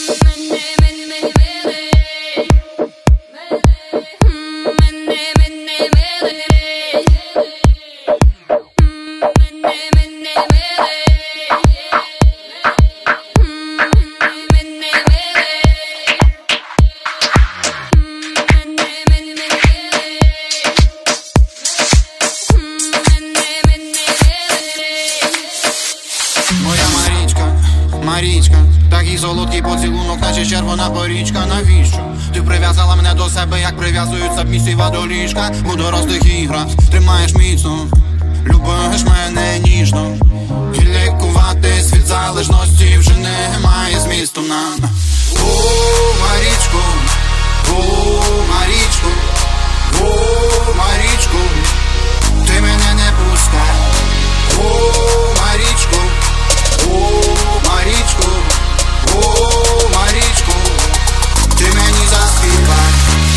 Марічка, такий солодкий поцілунок, наче червона порічка. Навіщо? Ти прив'язала мене до себе, як прив'язують сабмісіва до ліжка. У дорослих іграх тримаєш міцно, любиш мене ніжно. І лікуватись від залежності вже немає змісту. О, Марічку, о, Марічку, о, Марічку, ти мене не пускай. О, Марічку, о, Марічку, о, Марічку, ти мені заспівай.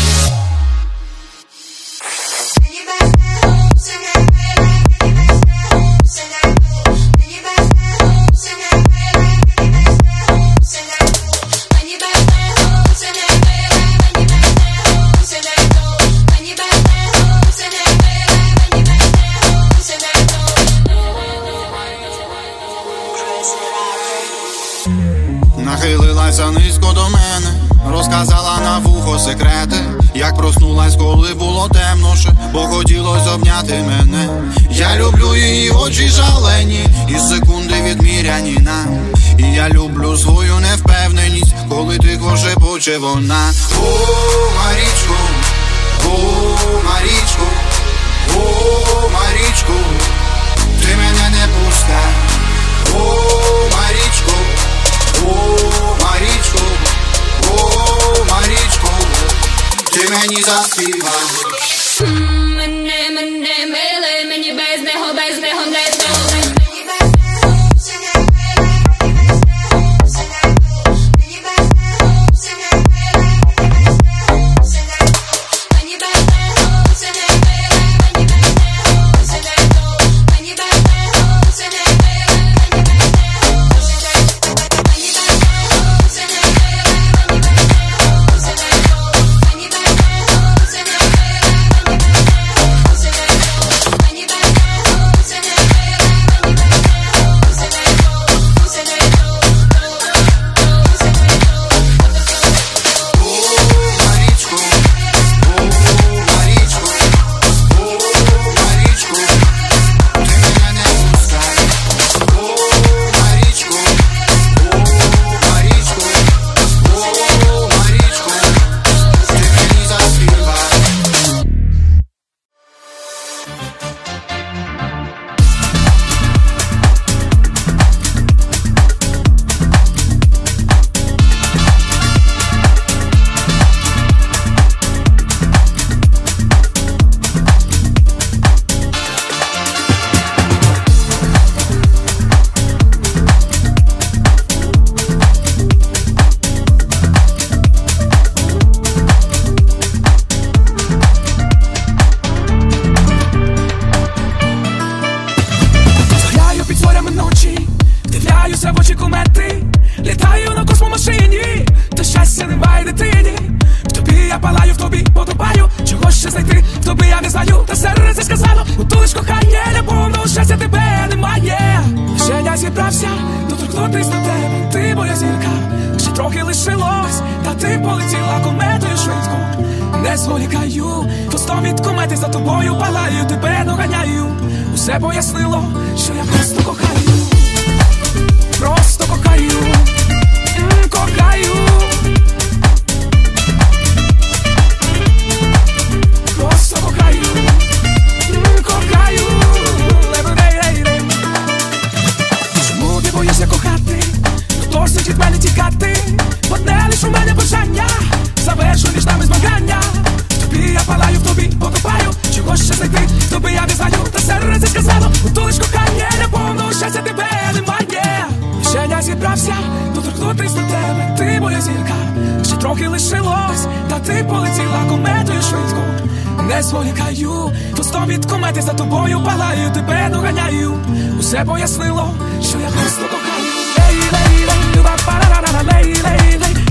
Нахилилася низько до мене, розказала на вухо секрети, як проснулась, коли було темно ще, бо хотілось обняти мене. Я люблю її очі жалені, і секунди відміряні нам. І я люблю свою невпевненість, коли тихо шепоче вона. О, Марічку, о, Марічку, о, Марічку, ти мене не пускай. О, Марічку, о, Марічку, о, Марічку, ти мені заспівай. Мене миле, мені без нього не добре. Вдивляюся в очі комети, літаю на космомашині, та щастя немає дитині. В тобі я палаю, в тобі потопаю, чого ще знайти, в тобі я не знаю, та серце сказало, утулиш кохання, для повного щастя тебе немає. Ще я зібрався доторкнутись до тебе, ти моя зірка, ще трохи лишилось, та ти полетіла кометою швидко. Не зволікаю, хвостом від комети за тобою палаю, тебе доганяю. Усе пояснило, що я просто кохаю. Просто кохаю, кохаю. Просто кохаю, кохаю. Чому ти боїшся кохати? Досить від мене тікати. Одне лиш у мене бажання, завершу між нами змагання. В тобі я палаю, в тобі потопаю, чого ще знайти, в тобі я не знаю, та серце сказало, утулиш кохання, для повного щастя тебе немає. Ще я зібрався доторкнутись до тебе, ти моя зірка, ще трохи лишилось, та ти полетіла кометою швидко. Не зволікаю, хвостом від комети за тобою палаю, тебе доганяю. Усе пояснило, що я просто кохаю. Лей, лей, лей, люба, парарара, лей, лей, лей.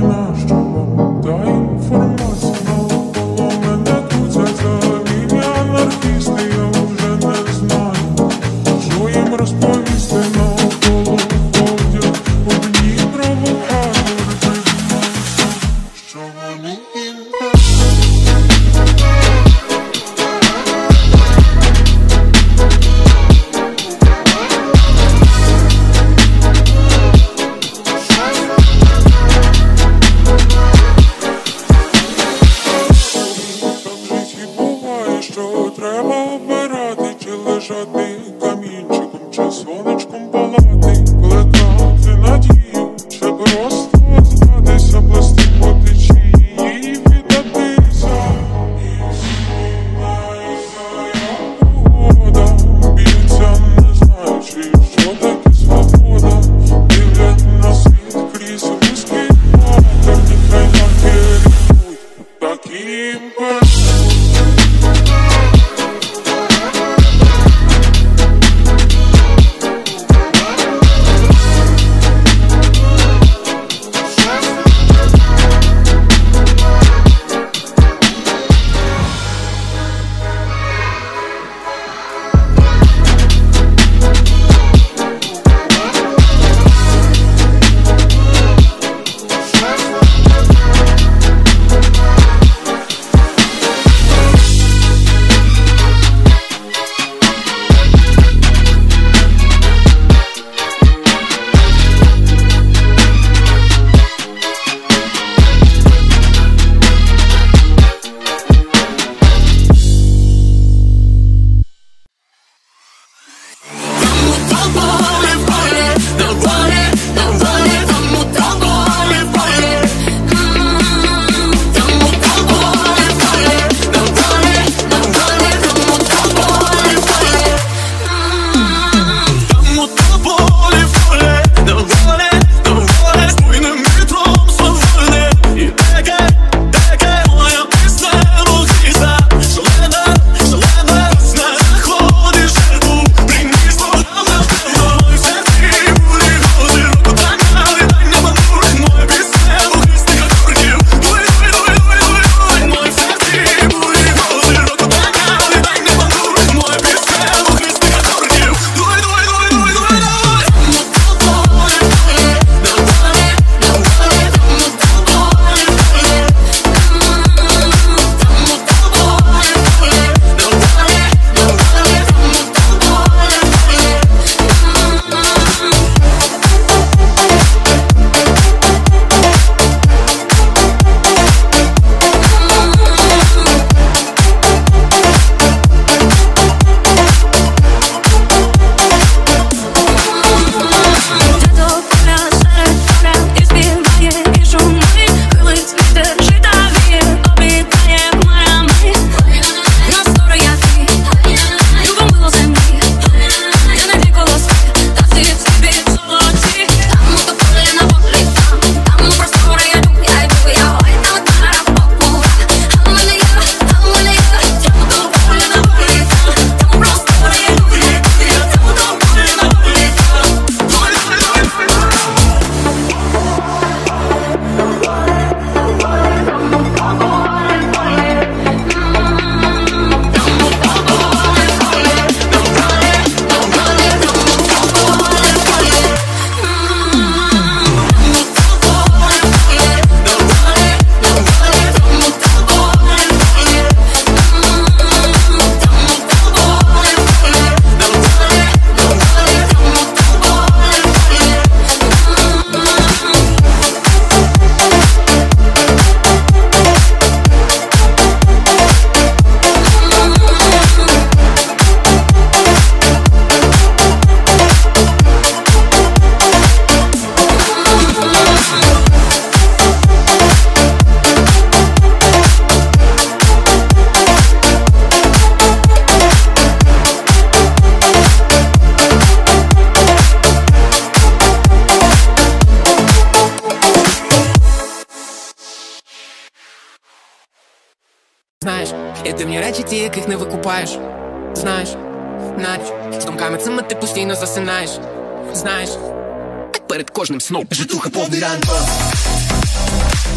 Знаєш, я дивні речі ті, яких не викупаєш. Знаєш, навіть з думками цими ти постійно засинаєш. Знаєш, перед кожним сном житуха повний ранку.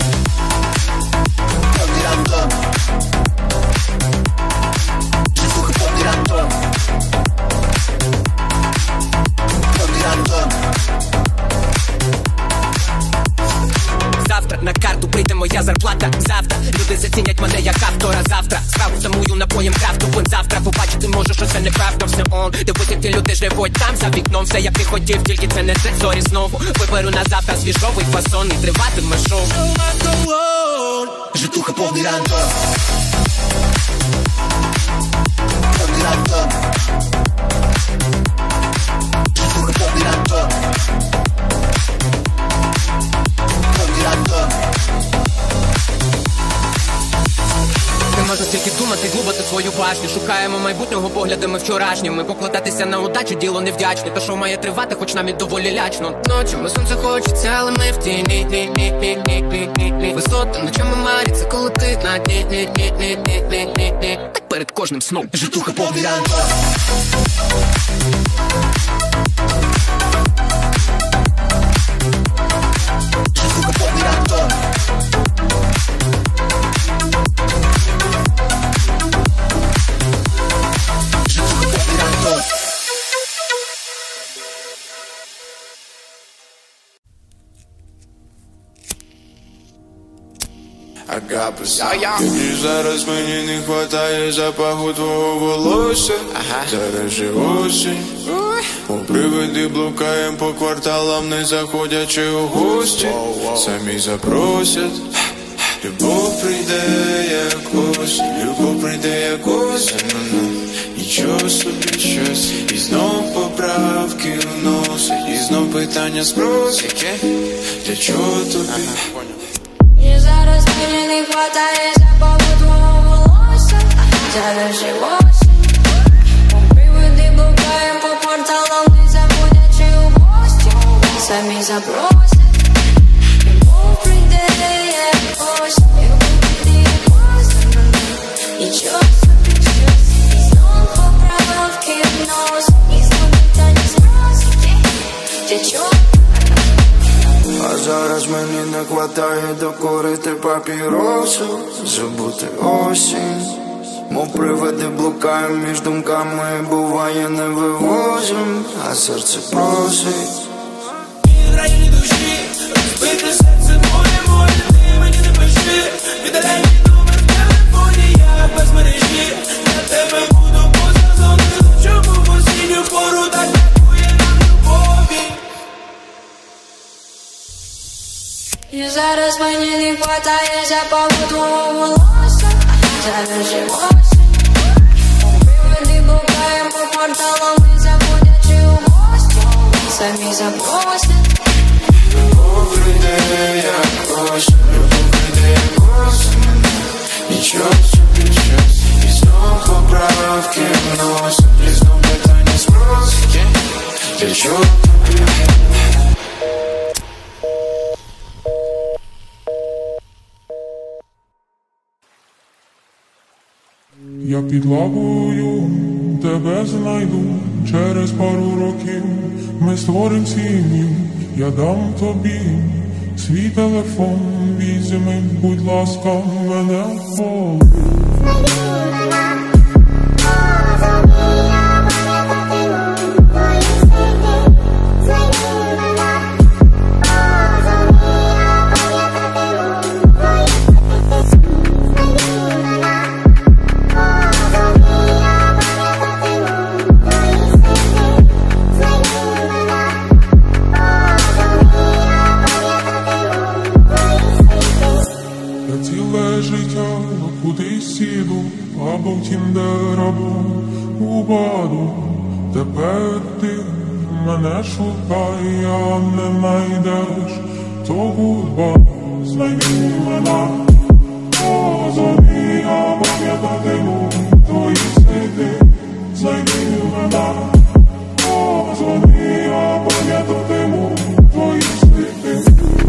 прийде моя зарплата завтра. Люди зацінять мене як автора завтра. Справу замую напоєм крафтовим завтра. Побачити можу, що це неправда, все он. Дивись, як ті люди живуть там за вікном. Все як ти хотів, тільки це не це, сорі знову. Виберу на завтра свіжовий фасон і триватиме шоу. Житуха повний рандом. Повний рандом. Житуха повний рандом. Повний рандом. Не можу тільки думати, глубати свою башню. Шукаємо майбутнього поглядами вчорашніми. Покладатися на удачу, діло невдячне. Та що має тривати, хоч нам і доволі лячно. Ночами сонце хочеться, але ми в тіні. Висоти ночами маряться, коли ти на дні. Так перед кожним сном. Житуха повний рандом. Житуха повний рандом. Житуха повний рандом. Тобі зараз мені не хватає запаху твого волосся. Зараз же осінь. У привиди блукаєм по кварталам, не заходячи у гості. Самі запросять. Любов прийде як осінь, любов прийде як осінь. Нічого собі щось. І знов поправки вносить. І знов питання спросить. Для чого тобі? І зараз мені не хватає запаху твого волосся. Зараз же осінь. Привиди блукаєм по кварталам, не заходячи у гості. Самі запросять. Любов прийде як осінь, любов прийде як осінь. Нічого собі щось. І знов поправки вносить. І знов питання спросить. Для чого? А зараз мені не хватає докурити папіросу, забути осінь. Мов привиди блукаєм між думками, буває не вивозим, а серце просить. В районі душі, розбите серце моє, ти мені не пиши. Віддаляй мій номер в телефоні, я без мережі. Я тебе буду поза зоною, чому в осінню пору так бракує нам любові. І зараз мені не хватає запаху твого волосся. Зараз же осінь. Привиди блукаєм по кварталам, не заходячи у гості. Самі запросять. Любов прийде як осінь, любов прийде як осінь. Нічого собі щось. І знов поправки вносить. І знов питання спросить. Для чого тобі? Я під лавою тебе знайду, через пару років ми створим сім'ю. Я дам тобі свій телефон, візьми, будь ласка, мене в пол. Кудись сіду, або в Тіндер, або у Баду. Тепер ти мене шукай, а не знайдеш, то гудбай. Знайди мене, позови, я пам'ятатиму твої сліди. Знайди мене, позови, я пам'ятатиму твої сліди.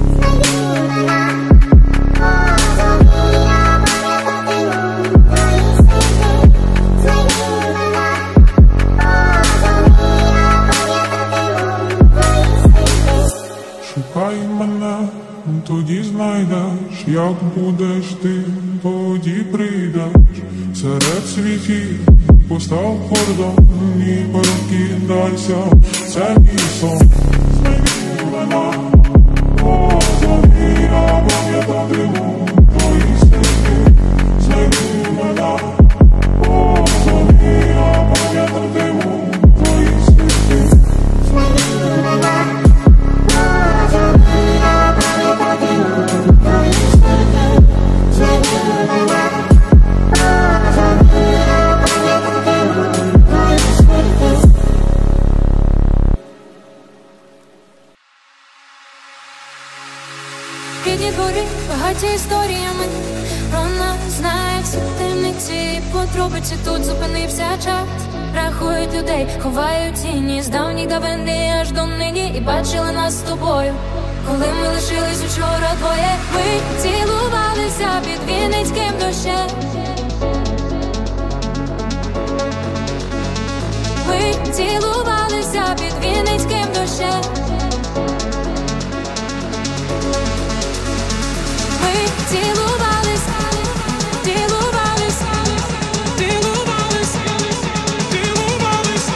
Шукай мене, тоді знайдеш, як будеш ти, тоді прийдеш. Серед світів постав кордон і прокидайся, це мій сон. Знайди мене, позови, я пам'ятатиму багаті історіями. Про нас знають всі темниці, подробиці тут зупинився час. Рахують людей, ховають тіні з давніх давини аж до нині. І бачили нас з тобою, коли ми лишились учора двоє. Ми цілувалися під вінницьким дощем. Ми цілувалися під вінницьким дощем. Ми цілувалися, цілувалися, цілувалися, цілувалися,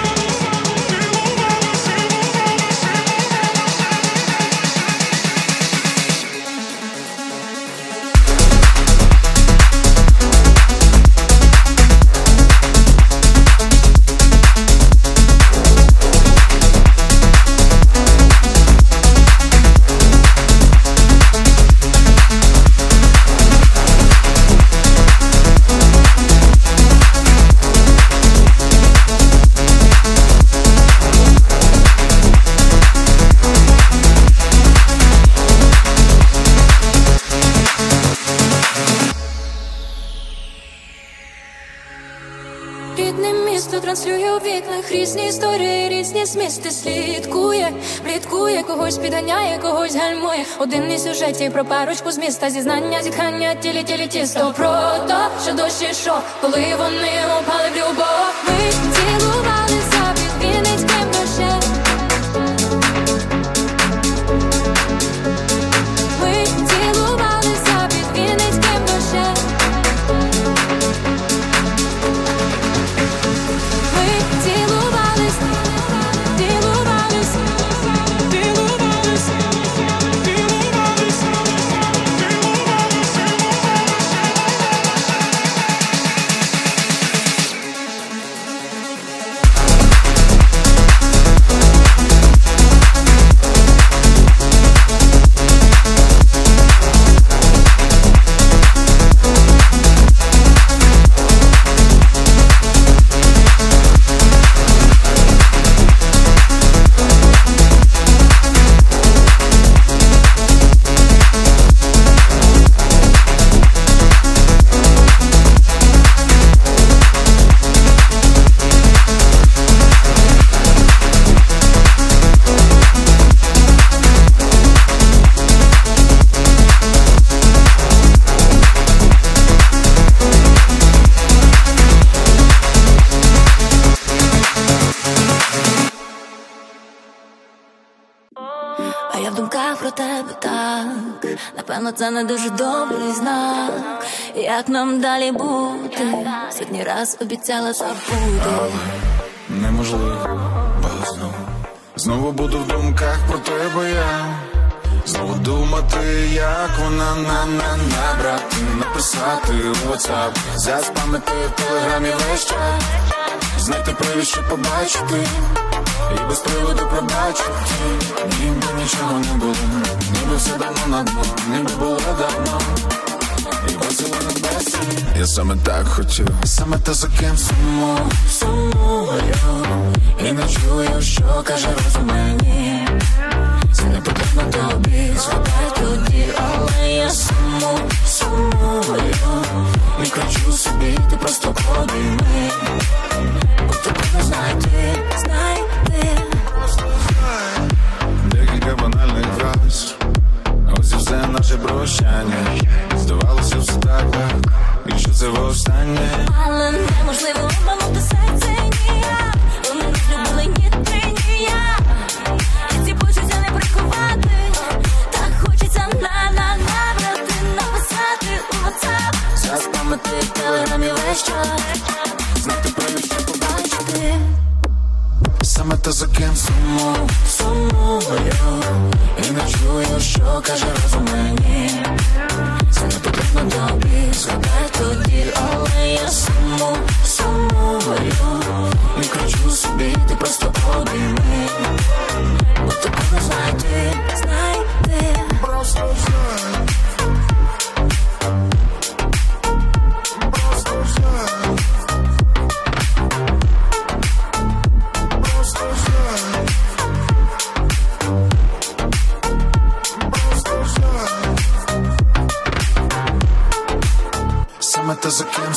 транслює у вікнах різні історії, різні змісти. Слідкує, пліткує, когось підганяє, когось гальмує. Один із сюжетів про парочку з міста. Зізнання, зітхання, тілі тісто. Про то, що дощ ішов, коли вони упали в любов. Ми цілувалися під вінницьким дощем. Ми цілувалися під вінницьким дощем. А я в думках про тебе так. Напевно, це не дуже добрий знак. Як нам далі бути? Сотні раз обіцяла забути. Неможливо, бо знову буду в думках про тебе я. Знову думати, як вона набрати, написати в WhatsApp, заспамити в телеграмі весь чат, знайти привід, щоб побачити, і без приводу пробачити. Ніби нічого не було, ніби все давно на дно, ніби було давно, і весело над безцінь. Я саме так хотів, саме те, за ким сумую, і не чую, що каже розум мені. Це не потрібно тобі, згадай тоді, але я сумую, і кричу собі, ти просто подійми, бо тебе не знайти. Декілька банальних фраз, ось і все наше прощання. Здавалося все так, якщо це востаннє. Але неможливо обманути серце ніяк. Вони розлюбили ні ти, ні я. І ці почуття не приховати. Так хочеться набрати, написати у WhatsApp, заспамити в телеграмі весь час, знати привід, щоб побачити. Саме те, за ким сумую, і не чую, що каже розум мені. Це не потрібно тобі, згадай тоді, але я сумую, і кричу собі, ти просто обійми, бо тебе не знайти. Просто знай. Просто знай. Просто знай. нами, та за ким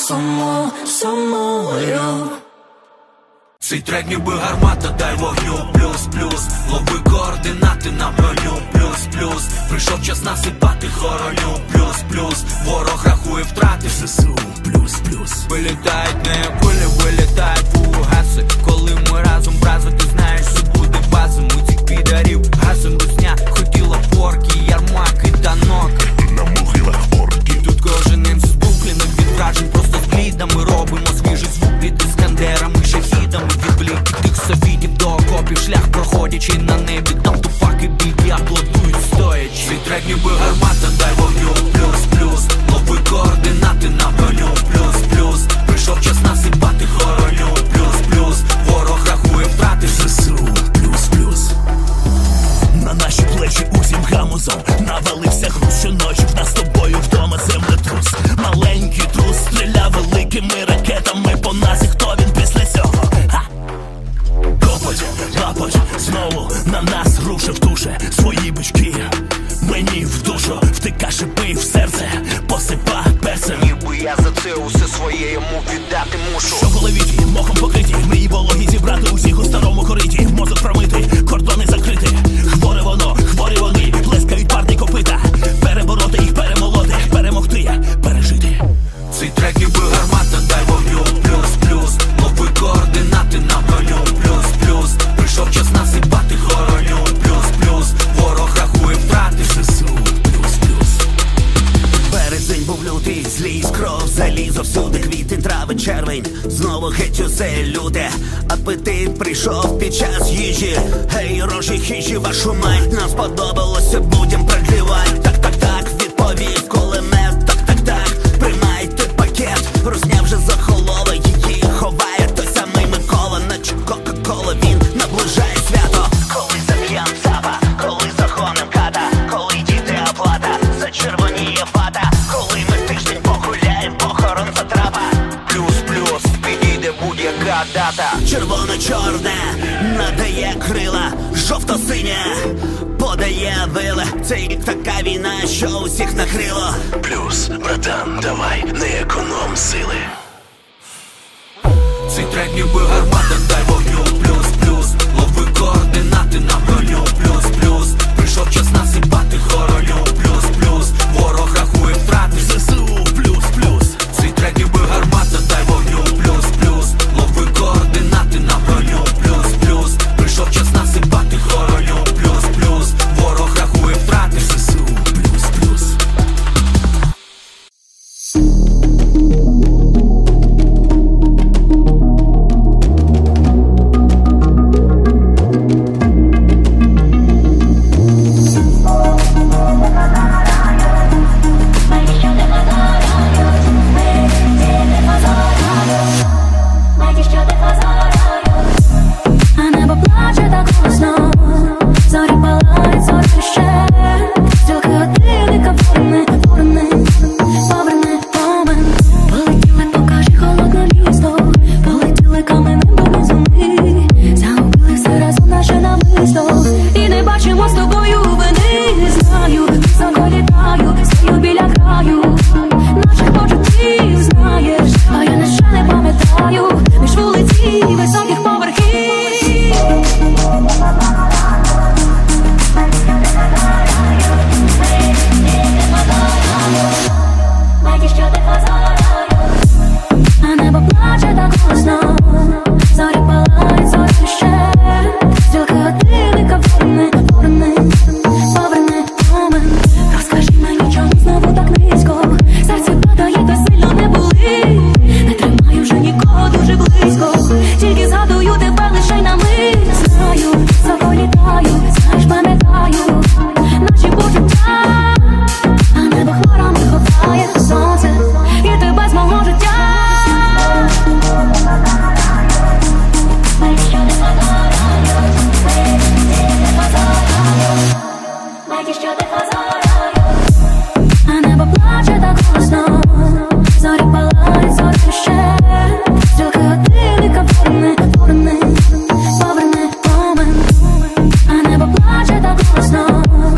сумую. Цей трек ніби гармата, дай вогню, плюс-плюс. Лови координати на броню, плюс-плюс. Прийшов час насипати хороню, плюс-плюс. Ворог рахує втрати, ЗСУ, плюс-плюс. Вилітають не кулі, вилітають фугаси. Коли ми разом, браза, ти знаєш, що буде база. Ми цих підарів гасим русня. Хотіла порки, ярмаки та ноки. На могилах орки. Тут кожен інс збуклений від вражень, просто з плідами. Робимо свіжий звук від іскандерами, шахідами. Від бліки тих софітів до окопів, шлях проходячи на небі. Там тупаки бійки аплодують стоячи. Цей трек ніби гармата, дай вогню, плюс-плюс. Лови координати на броню, плюс-плюс. Прийшов час насипати хороню, плюс-плюс. Ворог рахує втрати, ЗСУ, плюс-плюс. На наші плечі усім гамузом навалився груз. Щоночі в нас з тобою вдома землетрус. Маленький трус стріляв великими ракетами по нас. І хто він після цього? Копоть, лапоть, знову на нас рушив туше свої бички. Мені в душу втика шипи в серце, посипа перцем. Ніби я за це усе своє йому віддати мушу. Що в голові ті, мохом покриті, мрії вологі зібрати усіх у старому кориті. Мозок промитий, кордони закриті. Хворе воно, хворі вони, плескають парні копита. Перебороти їх, перемолоти, перемогти, пережити. Цей трек ніби гармата, дай вогню, плюс-плюс. Лови координати на броню, плюс-плюс. Прийшов час насипати хороню, плюс-плюс. Ворог рахує втрати, ЗСУ, плюс-плюс. Березень був лютий, злість, кров, залізо всюди, квітень, травень, червень. Знову геть усе люте, апетит прийшов під час їжі. Гей, рожі хижі, вашу мать, нам сподобалося, будем продлівать. Так, відповідь, кулемет, так, приймайте пакет. Русня вже захолола, її ховає той самий Микола. Наче Кока-Кола, він наближає свято. Коли заб'єм цапа, коли загоним ката, коли дійде оплата, зачервоніє фата. Коли ми тиждень погуляєм, похорон затрапа. Плюс-плюс, підійде будь-яка дата. Червоно-чорне надає крила, жовто-синє подає вила. Це як така війна, що усіх накрило. Плюс, братан, давай, не економ сили. Цей трек ніби гармата, дай вогню, плюс-плюс. Лови координати на броню, плюс-плюс. Прийшов час насипати хороню, плюс-плюс. Ворог рахує втрати, ЗСУ, плюс-плюс. Цей трек ніби гармата, дай вогню, плюс-плюс. Лови координати на броню, плюс-плюс. Прийшов час насипати хороню, плюс-плюс. Ворог рахує втрати, ЗСУ, плюс-плюс.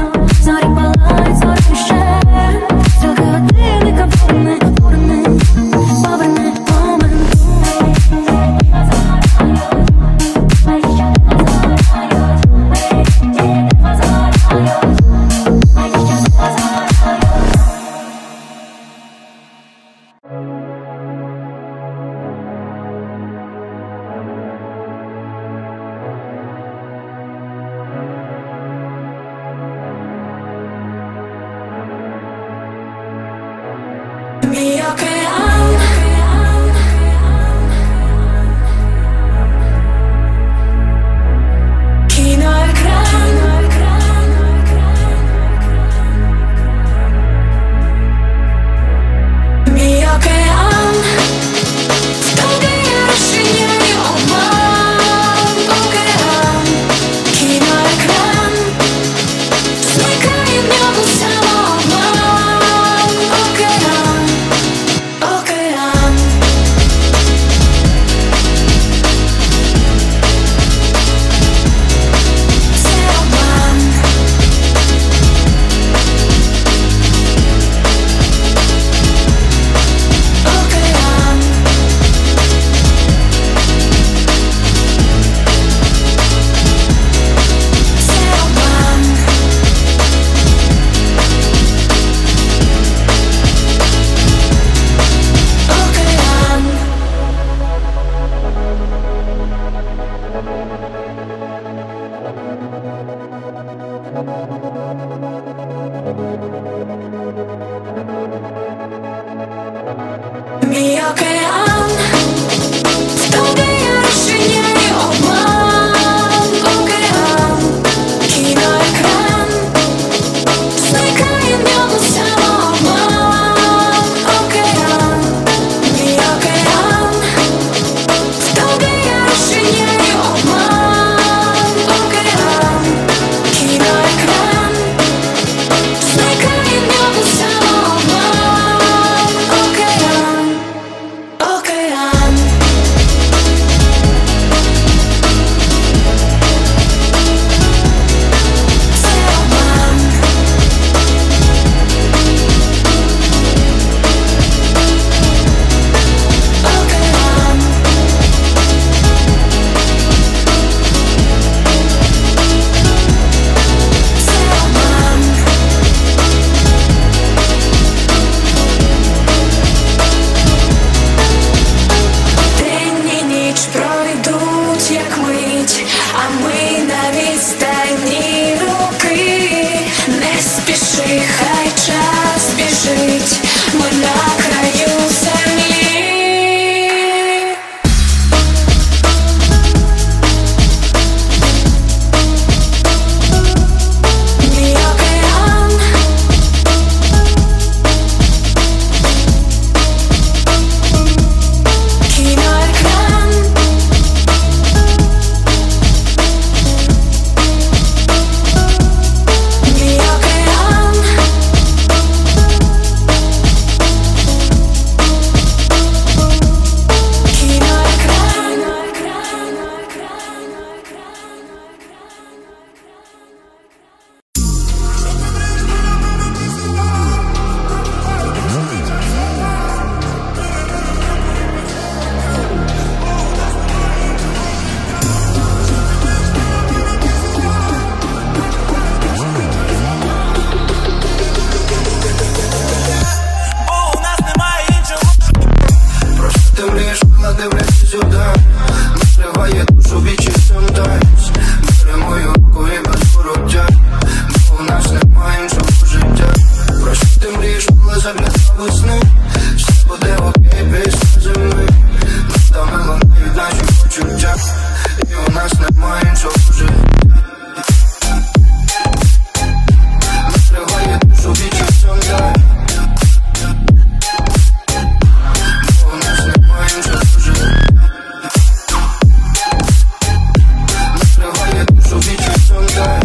Зорі палають, зорі ще, стрілки годинника, ворни. океан, в тобі я розчиняю обман. Океан, кіноекран, зникає в ньому самообман. Океан, мій океан, в тобі я розчиняю обман. Океан, кіноекран, зникає в ньому самообман. Океан, океан. Це обман. Океан. Це обман. День і ніч пройдуть, як мить, а ми на відстані руки. Не спіши, хай час біжить, ми на краю землі. Мій океан, кіноекран, мій океан, Бо у нас немає іншого. Про що ти мрієш, коли дивишся сюди? Накриває душу вічі sometimes. Бери мою руку і без пороття, бо у нас немає іншого життя. Про що ти мрієш, коли заглядав у сни? Все буде окей після зими. Надо мило наші почуття, і у нас немає іншого життя. Накриває душу вічі sometimes. У нас немає іншого життя. Накриває душу вічі sometimes.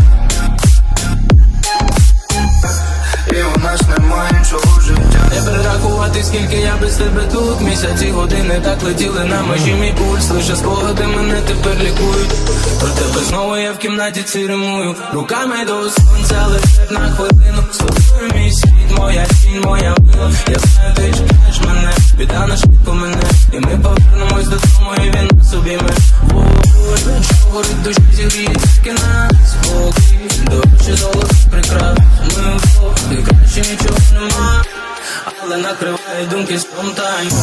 І у нас немає іншого життя. Не перерахувати, скільки я без тебе тут. Місяці, години так летіли на межі мій пульс. Лише спогади мене тепер лікують. Про тебе знову я в кімнаті ці римую. Руками до сонця летять на хвилину. З тобою мій світ, моя тінь, моя вила. Я знаю, ти чекаєш мене, біда на швидко мене. І ми повернемось додому, і він нас обійме. Що горить душі, зігріє тільки нас. Спокій, дорожче золото прикрас. Ми вдвох, і краще нічого нема. Але накриває думки спонтанно.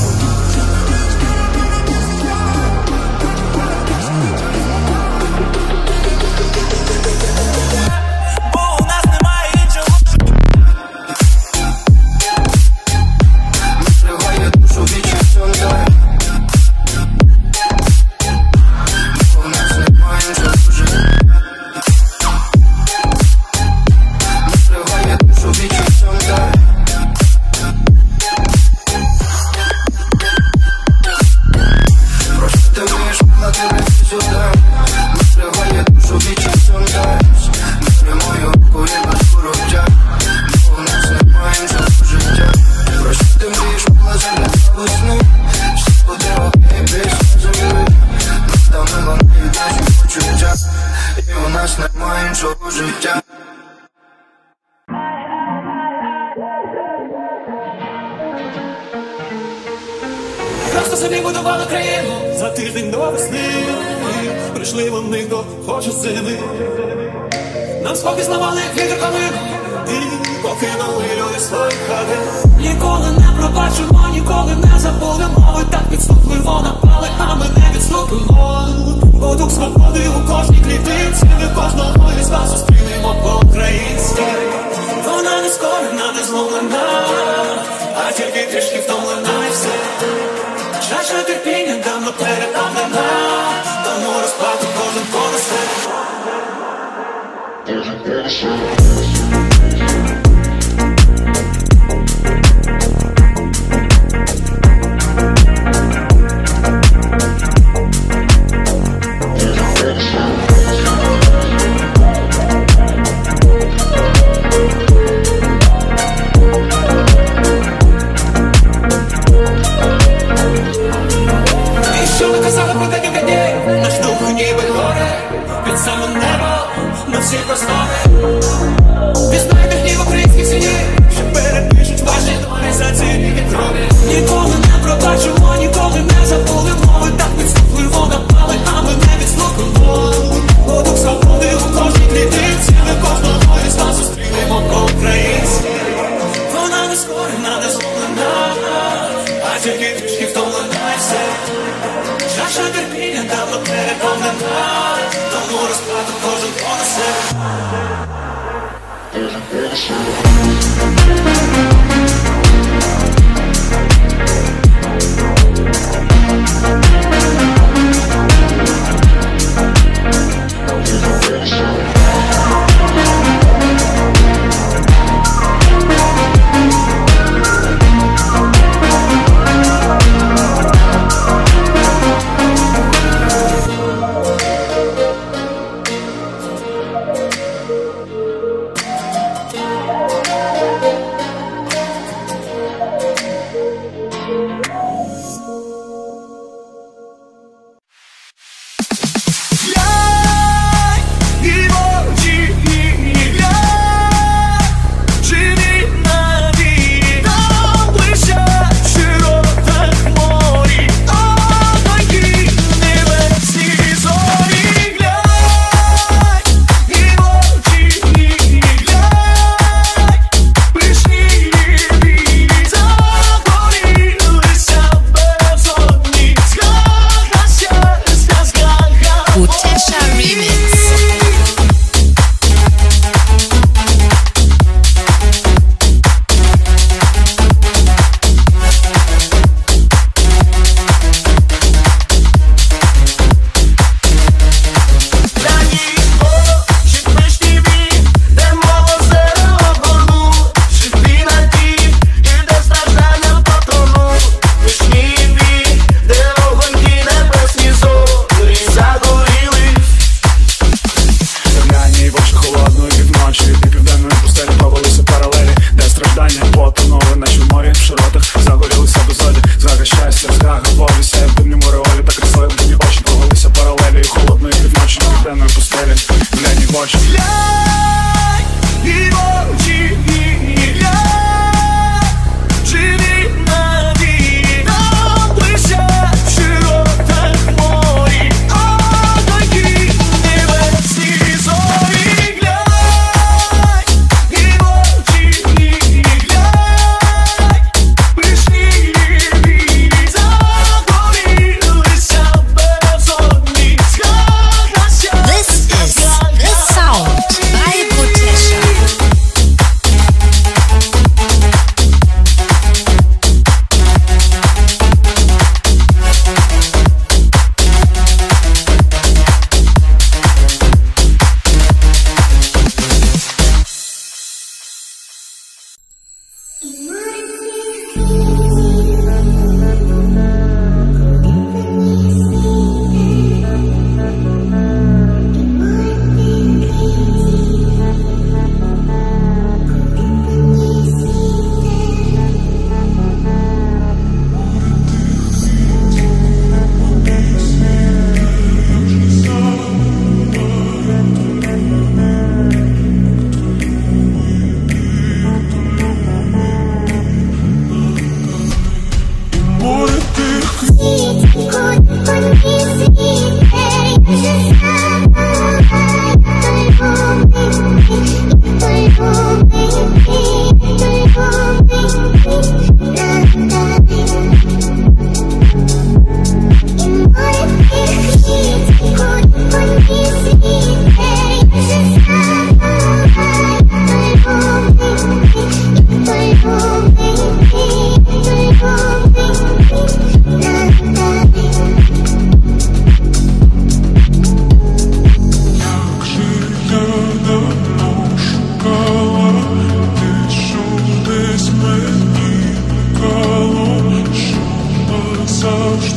Бо у нас немає іншого. Накриває душу вічі sometimes. У нас немає іншого життя. Накриває душу вічі sometimes. Про що ти мрієш, коли дивишся сюди? Накриває душу вічі sometimes. Бери мою руку і без пороття, бо у нас немає іншого життя. Про що ти мрієш, коли заглядав у сни? Все буде окей після зими. Надо мило наші почуття, і у нас немає іншого життя. Просто собі будували країну за тиждень до весни. Прийшли вони до хочуть зими. Нам спокій зламали, як вітер калину. І покинули люди свої хати. Ніколи не пробачимо, ніколи не забудемо. Ви так підступливо напали, а ми не відступимо. Бо дух свободи у кожній клітинці. Ми кожного із вас зустрінемо по-українськи. Вона не скорена, не зломлена, а тільки трішки втомлена і все. Чаша терпіння давно переповнена, тому розплату кожен понесе. Всі простори пізнайте гнів українських синів, що перепишуть ваші долі за ці вітрові. Ніколи не пробачимо, ніколи не забудемо. Ви так підступливо напали, а ми не відступимо. Подух свободи у кожній клітинці, ми кожного із вас зустрінемо по-українськи. Вона не скорена, не зломлена, а тільки трішки втомлена і все. Чаша терпіння давно переповнена, тому розплату кожен понесе.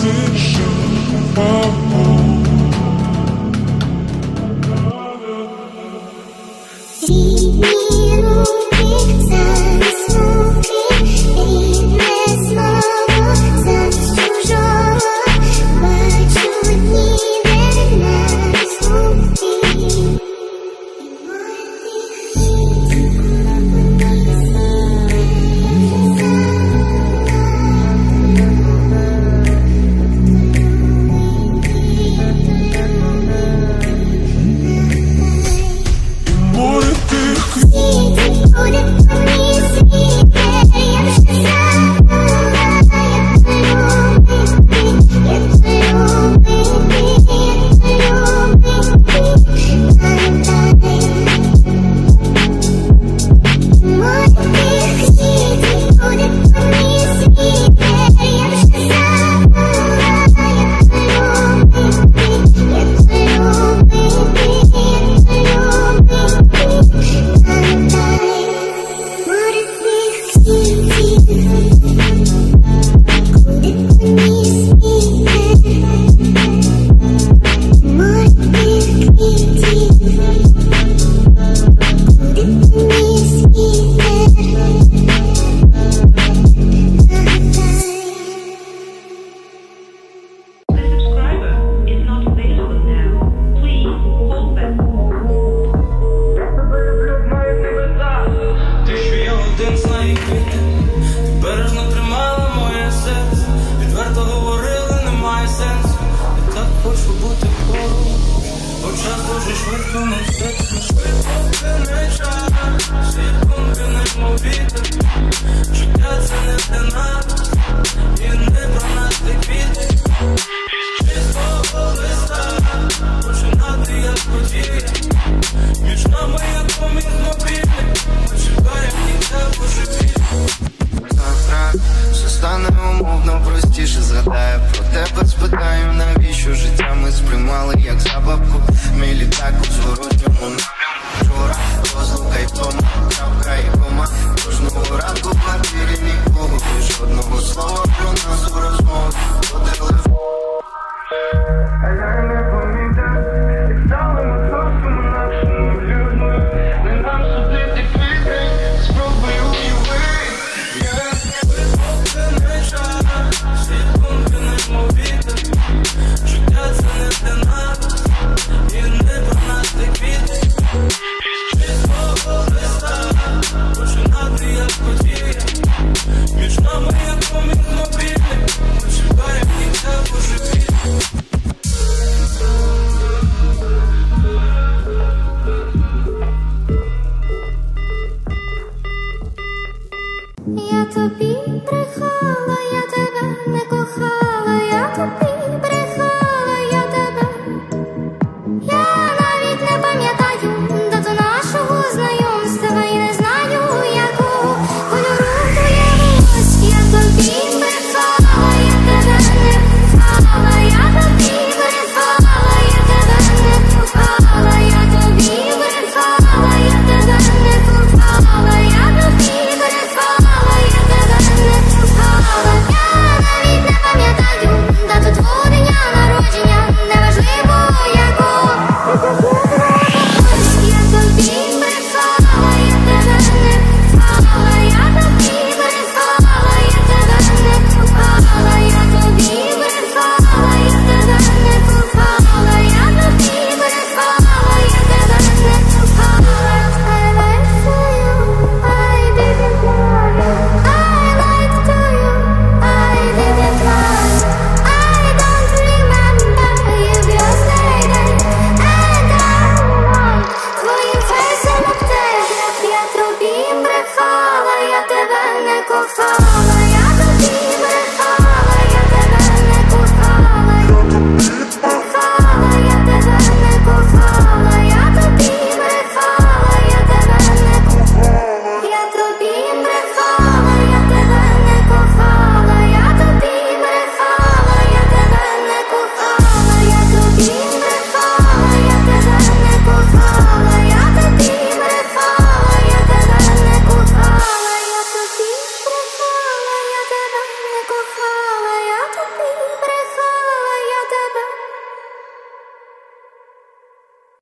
тише папу. Рідні руки замість муки, рідне слово замість чужого, бачу ніде нас муки. Море тих все стане умовно простіше. Згадаю про тебе, спитаю, навіщо життя ми сприймали як забавку. Мій літак у зворотньому напрямку. Вчора розлука й втома, крапка і кома. Кожного ранку в квартирі нікого, лиш одного слова про нас у розмові по телефону. А я не помітав, як стали ми зовсім інакшими людьми. Не нам судити квітень, спробуй уяви. Секунди неймовірні, життя це не для нас, і не про нас не квіти. Із чистого листа починати як подія. Між нами як поміг мобільний, почекає кінця поживі. Я тобі брехала, я тебе не кохала, я тобі брехала, я тебе. Я навіть не пам'ятаю дату нашого знайомства і не знаю, якого кольору твоє волосся. Я тобі брехала, я тебе не кохала, я тобі брехала, я тебе не кохала, я тобі брехала, я тебе не кохала, я тобі брехала. Я навіть не пам'ятаю дату твого дня народження, неважливо якого. Я тобі брехала, я тебе не кохала, я тобі брехала, я тебе не кохала, я тобі брехала, я тебе не кохала, я тобі брехала, я тебе не кохала. I lied to you, I didn't lie. I lied to you, I didn't lie. I don't remember you just like that. And I want твоїм фейсом обтежити. Я тобі брехала, я тебе не кохала.